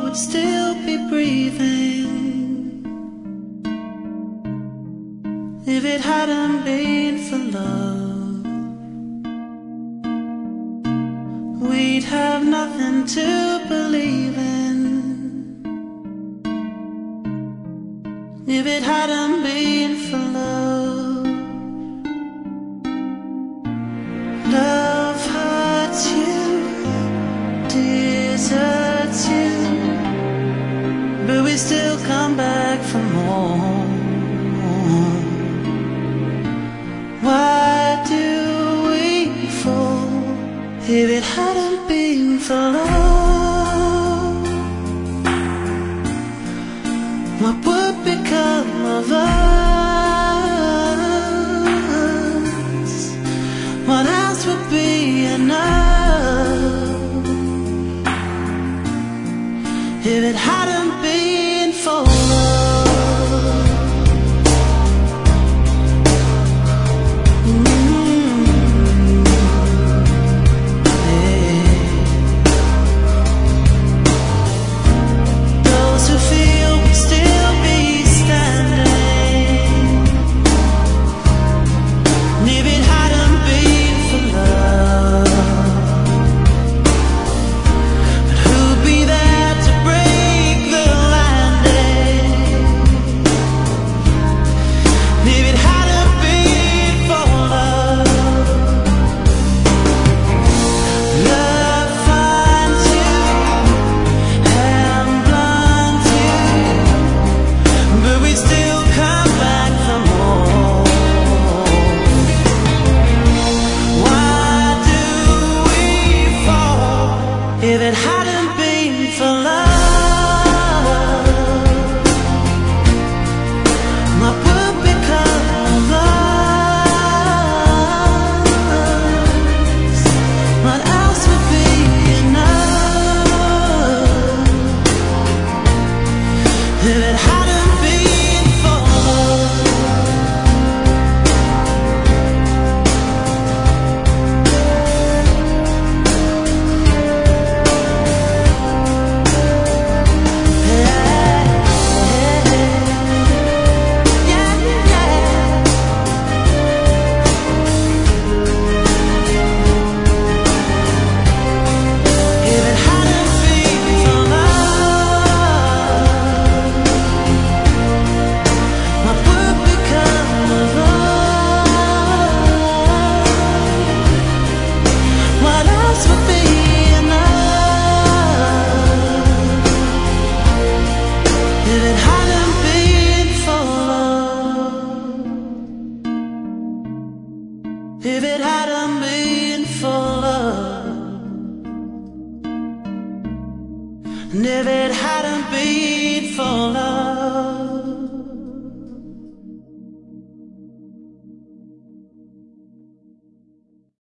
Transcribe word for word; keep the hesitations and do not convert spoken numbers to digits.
would still be breathing. If it hadn't been for love, we'd have nothing to believe in. If it hadn't been for love, love hurts you, deserts you, but we still come back for more. Why do we fall? If it hadn't been for love, what would become of us? What else would be enough? If it hadn't been for love. If it hadn't been for love, what would become of us? What else would be enough? If it hadn't been for If it hadn't been for love, and if it hadn't been